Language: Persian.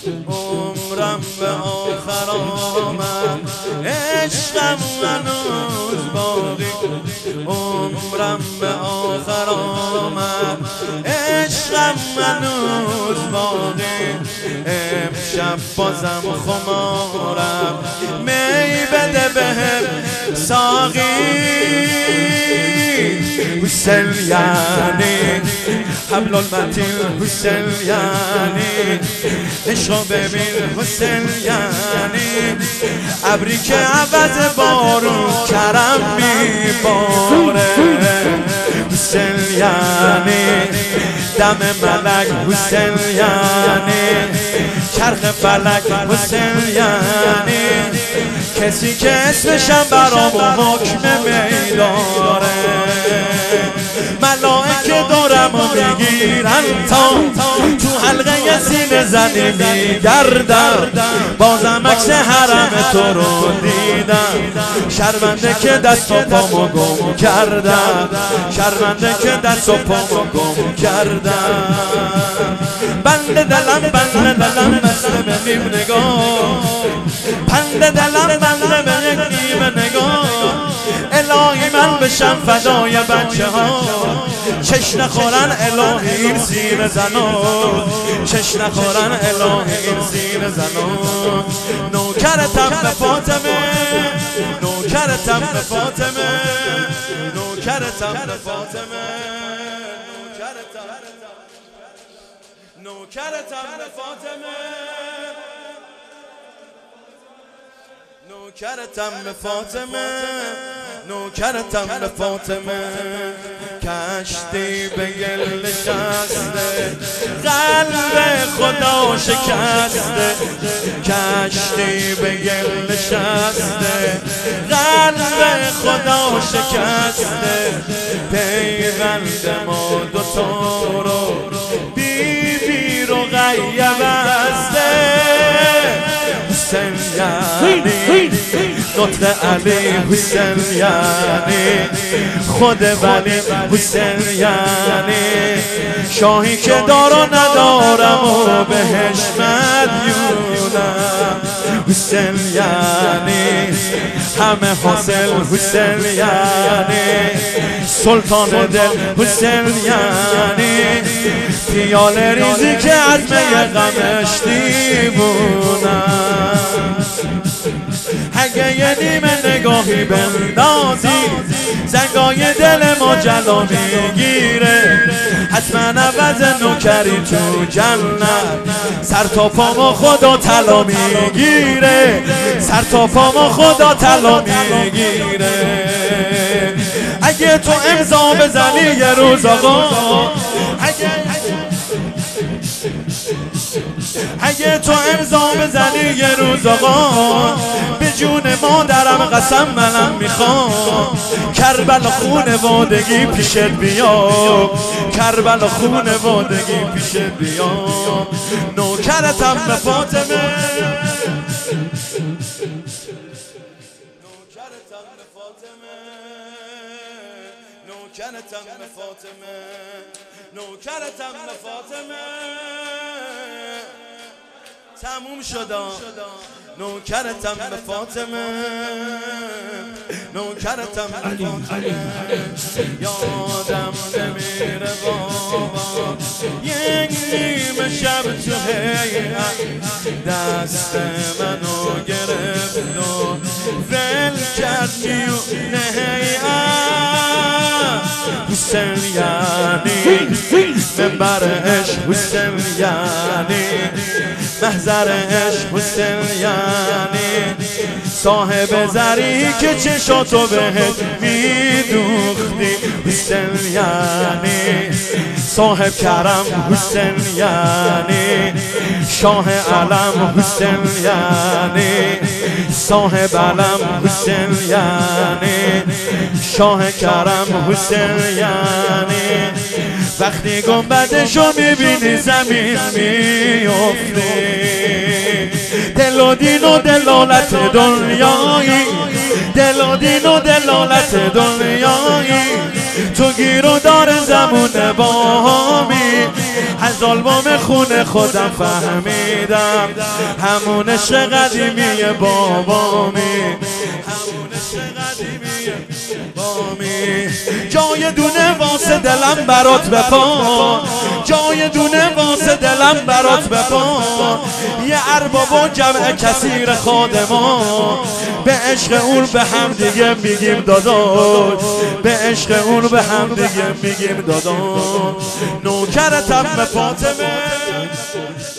عمرم به آخر آمد، عشقم هنوز باقی. عمرم به آخر آمد، عشقم هنوز باقی. امشب بازم خمارم، می بده بهم ساقی. حسین یعنی حبل المتین، حسین یعنی عشق ببین، حسین یعنی ابری که عوض بارون کرم میباره. حسین یعنی دم ملک، حسین یعنی چرخ فلک، حسین یعنی کسی که اسمشم برام حکم میداره. ملائکه دورم و میگیرن تا تو حلقه سینه زنی میگردم. بازم عکس حرم تو رو دیدم، شرمنده که دست و پامو گم کردم، شرمنده که دست و پامو گم کردم. بنده دلم بسته به نیم نگاه، بنده دلم بنده به یک نیم نگاه. الهی من بشم فدای بچه ها، چش نخورن الهی این سینه زنان، چش نخورن الهی این سینه زنان. نوکرتم به فاطمه، نوکرتم به فاطمه، نوکرتم به فاطمه، نوکرتم به فاطمه، نوکرتم به فاطمه، نوکرتم به فاطمه. کشتی به گل نشسته، قلب خدا شکسته. کشتی به گل نشسته، قلب خدا شکسته. پیوند ما دوتا رو بی بی رو غیبسته. حسین یعنی نطق علی، حسین یعنی خود ولی، حسین یعنی شاهی که دار و ندارم و بهش مدیونم. حسین یعنی همه حاصل، حسین یعنی سلطان دل، حسین یعنی پیاله ریزی که از می غمش دیوونم. اگه یه نیمه نگاهی بندازی، زنگای دل ما جلا میگیره. حتما عوض نوکری تو جنت، سر تا پامو خدا طلا میگیره، سر تا پامو خدا طلا میگیره. اگه تو امضا بزنی یه روز آقا، اگه تو امضا بزنی یه روز آقا، به جون مادرم قسم منم میخوام. کربلا خونوادگی پیشت بیام، کربلا خونوادگی پیشت بیام. نوکرتم به فاطمه، نوکرتم به فاطمه، نوکرتم به فاطمه، نوکرتم به فاطمه. تموم شدا. نوکرتم به فاطمه، نوکرتم به فاطمه. یادم نمیره بابا یک نیمه شب تو هیئت، دست منو گرفت و ول کرد میونه هیئت. حسین یعنی منبر عشق، حسین یعنی محضر عشق، حسین یعنی صاحب زری که چشاتو بهت میدوختی. حسین یعنی صاحب کرم، حسین یعنی شاه علم، حسین یعنی صاحب علم، حسین یعنی شاه کرم، حسین یعنی وقتی گنبدشو میبینی زمین میفتی. دل و دین و دلالت دنیایی، دل و دین و دلالت دنیایی. تو گیر و دار زمون بامی، از آلبوم خون خودم فهمیدم همون عشق قدیمی بابامی، همون عشق قدیمی بامی. جای دونه واسه دلم برات بپا، جای دونه واسه دلم برات بپا، یه ارباب و جمع کثیر خادما، به عشق اون به هم دیگه میگیم داداش، به عشق اون به هم دیگه میگیم داداش. نوکر تم فاطمه